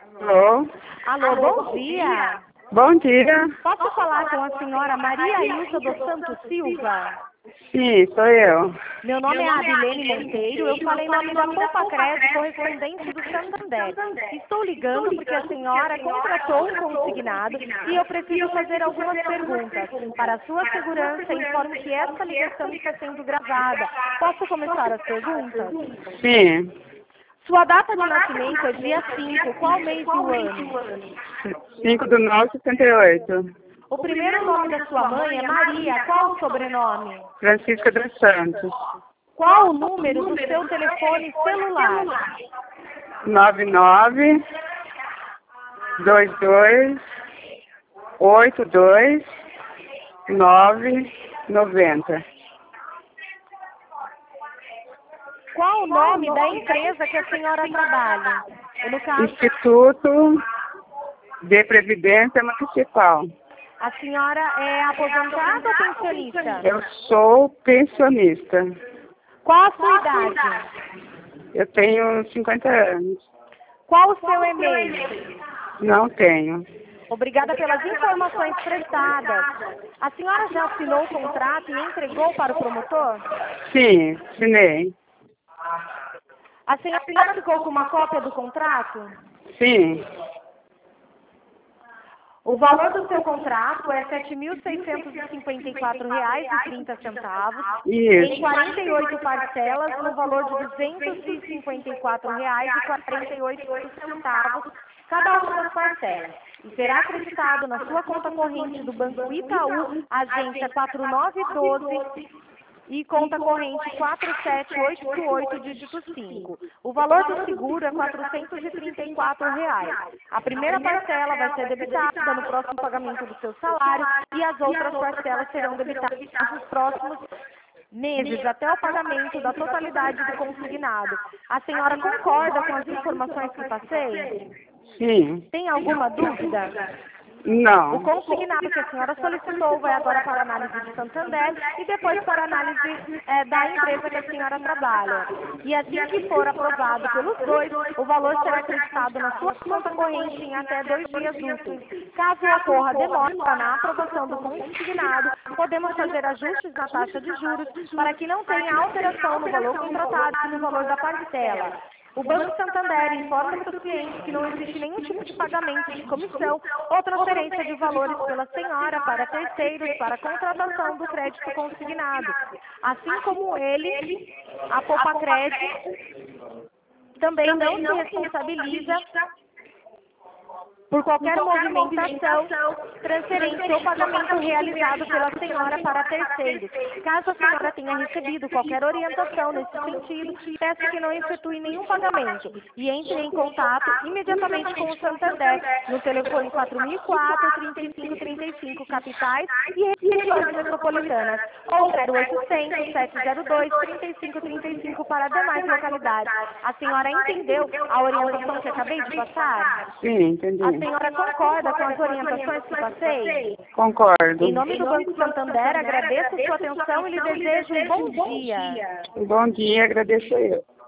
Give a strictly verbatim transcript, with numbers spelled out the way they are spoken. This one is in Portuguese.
Alô? Alô, bom dia. Bom dia. Posso falar com a senhora Maria Ilza dos Santos Silva? Sim, sou eu. Meu nome é Abilene Monteiro, eu falei em nome da Poupa Crédito, correspondente do Santander. Estou ligando porque a senhora contratou um consignado e eu preciso fazer algumas perguntas. Para a sua segurança, informo que esta ligação está sendo gravada. Posso começar as perguntas? Sim. Sua data de nascimento é dia cinco, qual mês do ano? cinco do nove de sessenta e oito. O primeiro nome da sua mãe é Maria, qual o sobrenome? Francisca dos Santos. Qual o número do seu telefone celular? nove nove dois dois oito dois nove noventa. Qual o nome da empresa que a senhora trabalha? No caso, Instituto de Previdência Municipal. a senhora é aposentada ou pensionista? Eu sou pensionista. Qual a sua idade? Eu tenho cinquenta anos. Qual o seu e-mail? Não tenho. Obrigada pelas informações prestadas. A senhora já assinou o contrato e entregou para o promotor? Sim, assinei. A senhora ficou com uma cópia do contrato? Sim. O valor do seu contrato é sete mil seiscentos e cinquenta e quatro reais e trinta centavos, em Isso. quarenta e oito parcelas, no valor de duzentos e cinquenta e quatro reais e quarenta e oito centavos, cada uma das parcelas. E será acreditado na sua conta corrente do Banco Itaú, agência quatro nove um dois e conta corrente quatro sete oito oito, dígito cinco. O valor do seguro é quatrocentos e trinta e quatro reais. A primeira parcela vai ser debitada no próximo pagamento do seu salário e as outras parcelas serão debitadas nos próximos meses, até o pagamento da totalidade do consignado. A senhora concorda com as informações que passei? Sim. Tem alguma dúvida? O Não. consignado que a senhora solicitou vai agora para a análise de Santander e depois para a análise é, da empresa que a senhora trabalha. E assim que for aprovado pelos dois, o valor será acreditado na sua conta corrente em até dois dias úteis. Caso ocorra demora na aprovação do consignado, podemos fazer ajustes na taxa de juros para que não tenha alteração no valor contratado e no valor da parcela. O Banco Santander informa seus clientes que não existe nenhum tipo de pagamento de comissão ou transferência de valores pela senhora para terceiros para a contratação do crédito consignado. Assim como ele, a Poupa Crédito também não se responsabiliza por qualquer movimentação, transferência ou pagamento realizado pela senhora para terceiros. Caso a senhora tenha recebido qualquer orientação nesse sentido, peço que não efetue nenhum pagamento e entre em contato imediatamente com o Santander no telefone quatro mil e quatro, trinta e cinco trinta e cinco, capitais e regiões metropolitanas, ou zero oitocentos, sete zero dois, trinta e cinco trinta e cinco para demais localidades. A senhora entendeu a orientação que acabei de passar? Sim, entendi. A senhora concorda com as orientações que passei? Concordo. Em nome do Banco Santander, agradeço sua atenção e lhe desejo um bom dia. Bom dia, agradeço eu.